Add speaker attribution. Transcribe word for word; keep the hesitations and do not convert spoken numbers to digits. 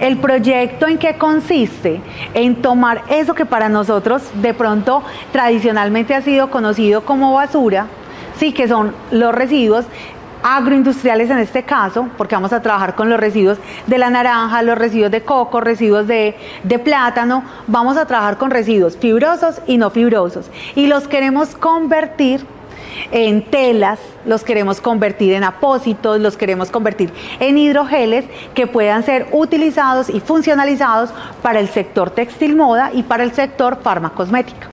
Speaker 1: El proyecto, ¿en qué consiste? En tomar eso que para nosotros de pronto tradicionalmente ha sido conocido como basura, sí, que son los residuos agroindustriales en este caso, porque vamos a trabajar con los residuos de la naranja, los residuos de coco, residuos de, de plátano, vamos a trabajar con residuos fibrosos y no fibrosos, y los queremos convertir en telas, los queremos convertir en apósitos, los queremos convertir en hidrogeles que puedan ser utilizados y funcionalizados para el sector textil moda y para el sector farmacosmética.